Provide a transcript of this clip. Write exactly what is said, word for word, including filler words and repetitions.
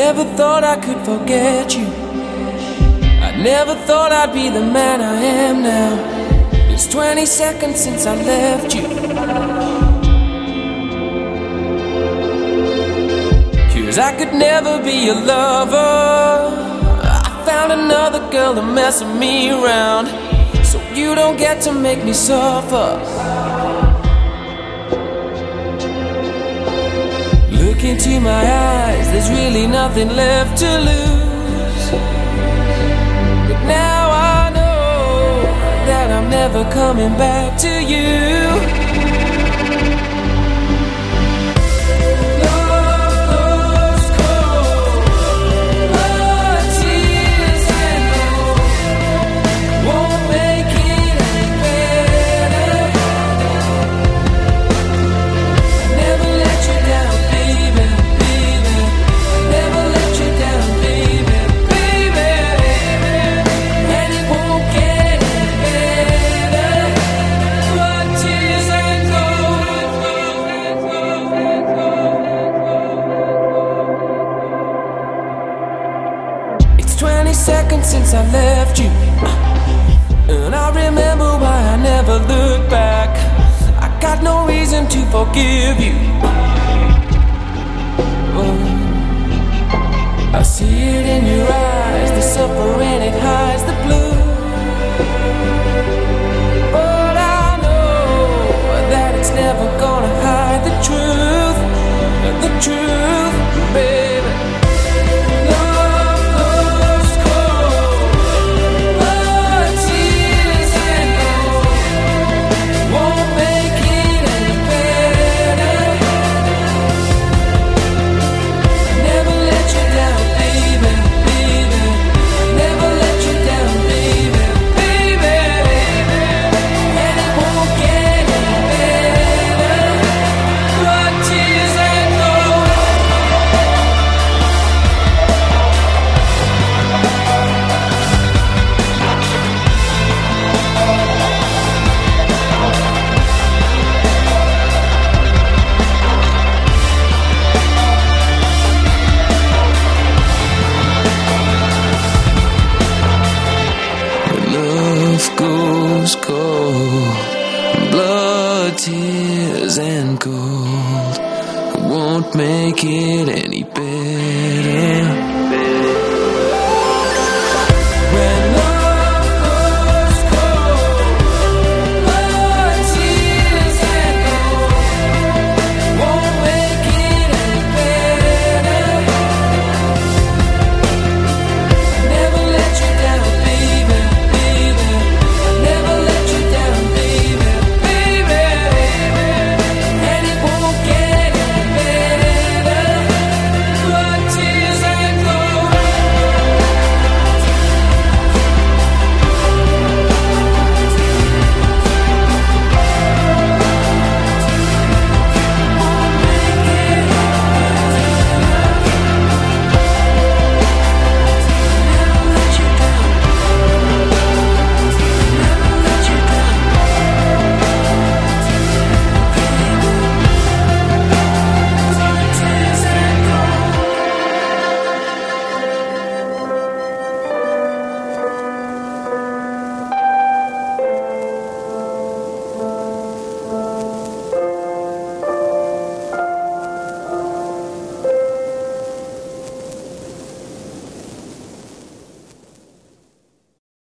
never thought I could forget you. I never thought I'd be the man I am now. It's twenty seconds since I left you. 'Cause I could never be your lover. I found another girl to mess me around, so you don't get to make me suffer. Look into my eyes, there's really nothing left to lose. But now I know that I'm never coming back to you. twenty seconds since I left you, and I remember why I never looked back. I got no reason to forgive you. Oh, I see it in your eyes, the suffering, it hides the blue. But I know that it's never gonna hide the truth, the truth.